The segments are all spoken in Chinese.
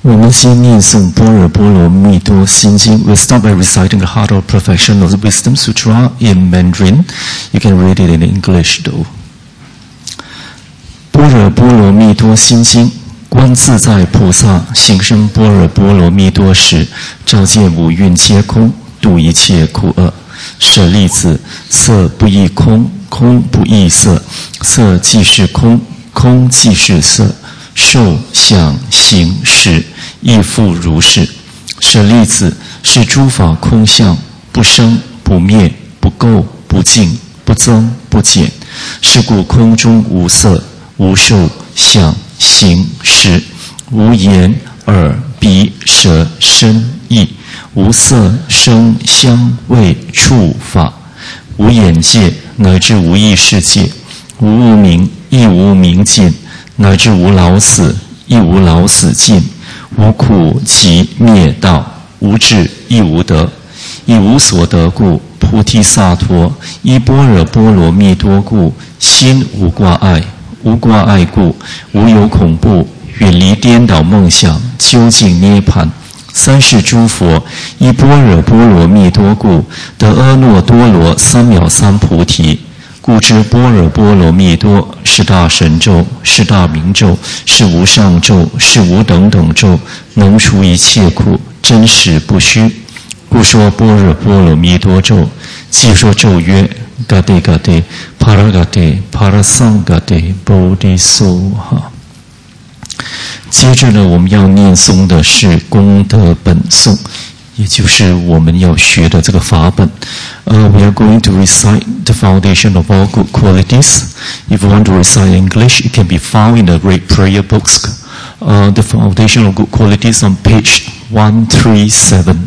我们先念诵《般若波罗蜜多心经》。We'll start by reciting the Heart of Perfection of the Wisdom Sutra in Mandarin. You can read it in English though. 般若波罗蜜多心经，观自在菩萨行深般若波罗蜜多时，照见五蕴皆空，度一切苦厄。舍利子，色不异空，空不异色，色即是空，空即是色，受想行识亦复如是。舍利子，是诸法空相，不生不灭，不垢不净，不增不减。是故空中无色，无受想行识，无眼耳鼻舌身意，无色声香味触法，无眼界乃至无意识界，无无明亦无明尽，乃至无老死亦无老死尽，无苦集灭道，无智亦无得，以无所得故，菩提萨埵依般若波罗蜜多故，心无挂碍，无挂碍故，无有恐怖，远离颠倒梦想，究竟涅槃。三世诸佛依般若波罗蜜多故，得阿耨多罗三藐三菩提。故知般若波罗蜜多是大神咒，是大明咒，是无上咒，是无等等咒，能除一切苦，真实不虚。故说般若波罗蜜多咒，即说咒曰：Gate Gate Paragate Parasangate Bodhisoha。接着呢，我们要念诵的是功德本颂，也就是我们要学的这个法本。We are going to recite the foundation of all good qualities. If you want to recite English, it can be found in the great prayer books. The foundation of good qualities on page 137.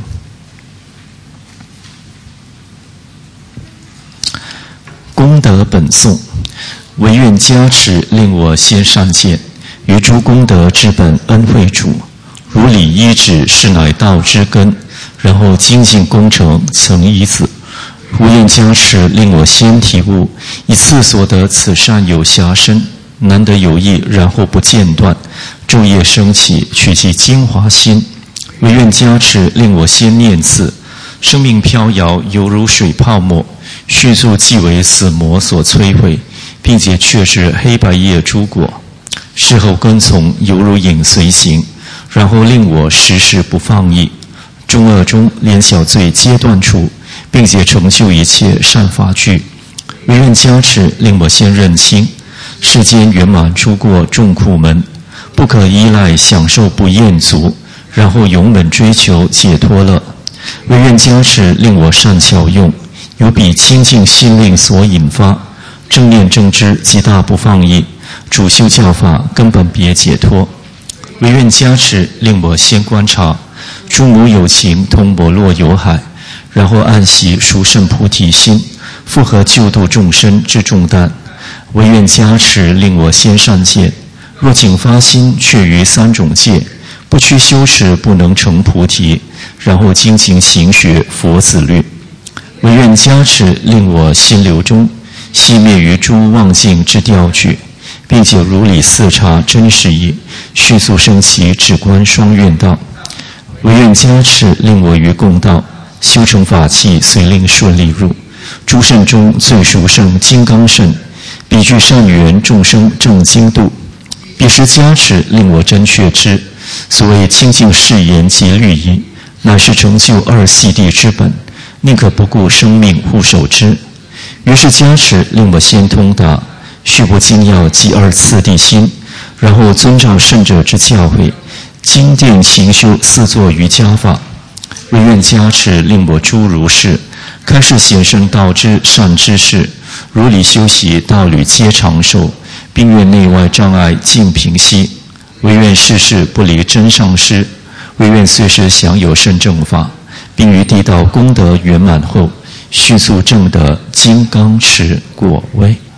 功德本颂，唯愿加持，令我先善见。于诸功德之本恩惠主，如理依止，是乃道之根。然后精进功成，曾依子。无愿加持，令我先体悟，以次所得此善有暇身，难得有益，然后不间断。昼夜升起，取其精华心。唯愿加持，令我先念次。生命飘摇，犹如水泡沫，迅速即为死魔所摧毁，并且却是黑白叶诸果。事后跟从，犹如影随形，然后令我时时不放逸。中恶中连小罪皆断除，并且成就一切善法具。唯愿加持，令我先认清世间圆满诸过众苦门，不可依赖享受不厌足，然后勇猛追求解脱乐。唯愿加持，令我善巧用，有彼清净心令所引发，正念正知极大不放逸，主修教法根本别解脱。唯愿加持，令我先观察诸母有情通般若有海，然后暗习殊胜菩提心，复合救度众生之重担。唯愿加持，令我先善见，若仅发心却于三种戒，不屈修持不能成菩提，然后精勤行学佛子律。唯愿加持，令我心流中熄灭于诸妄境之钓具，并且如理四察真实义，迅速升起止观双愿道。唯愿加持，令我于共道修成法器，遂令顺利入诸圣中最殊胜金刚圣，彼具善缘众生正精度。彼时加持，令我真确知所谓清净誓言及律仪，乃是成就二细谛之本，宁可不顾生命护守之。于是加持，令我先通达须不精要即二次第心，然后遵照圣者之教诲，精进勤修四座瑜伽法。唯愿加持，令我诸如是开示显圣道之善知识，如理修习道侣皆长寿，并愿内外障碍尽平息。唯愿世世不离真上师，唯愿随时享有圣正法，并于地道功德圆满后，迅速证得金刚持果位。